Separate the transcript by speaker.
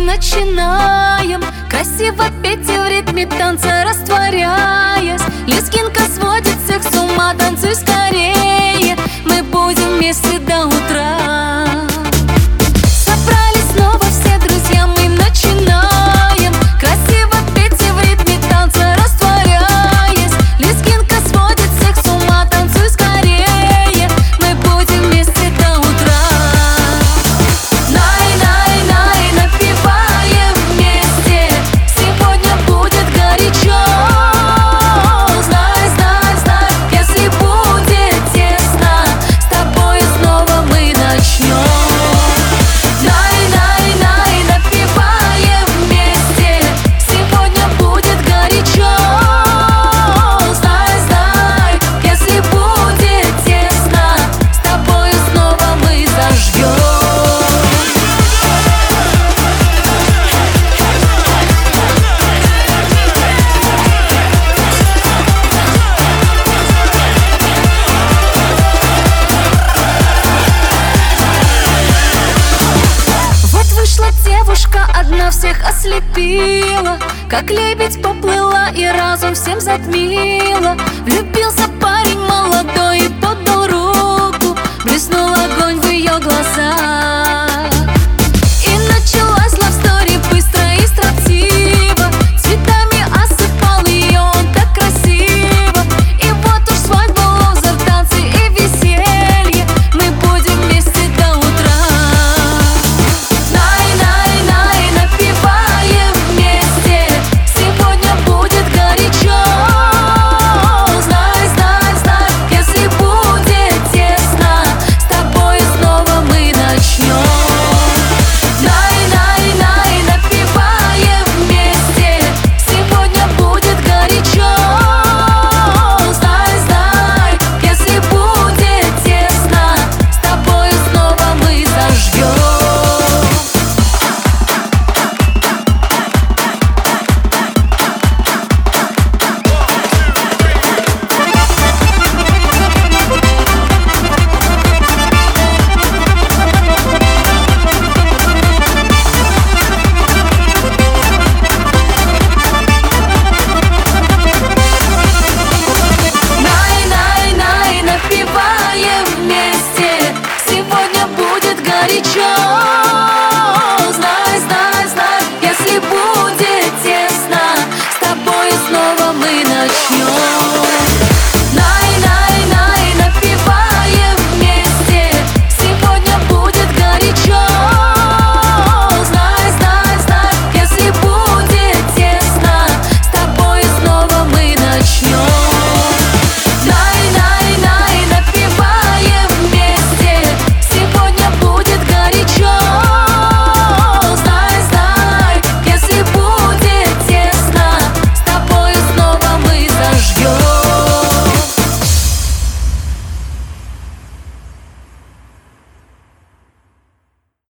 Speaker 1: начинаем красиво петь и в ритме танца растворяясь. Лезгинка сводит всех с ума, танцуй скорее, мы будем вместе до утра. Собрались снова все друзья, мы начинаем красиво петь и в ритме танца растворяясь. Лезгинка сводит всех с ума, танцуй скорее, мы будем вместе до утра. Най-най-най, напеваем вместе, сегодня будет горячо. Знай, знай, знай, если будет тесно, с тобой снова мы начнем. Най-най-най, напеваем вместе, сегодня будет горячо. Знай, знай, если будет тесно, с тобой снова мы зажжем. Вышла девушка одна, всех ослепила, как лебедь поплыла и разум всем затмила. Влюбился парень молодой и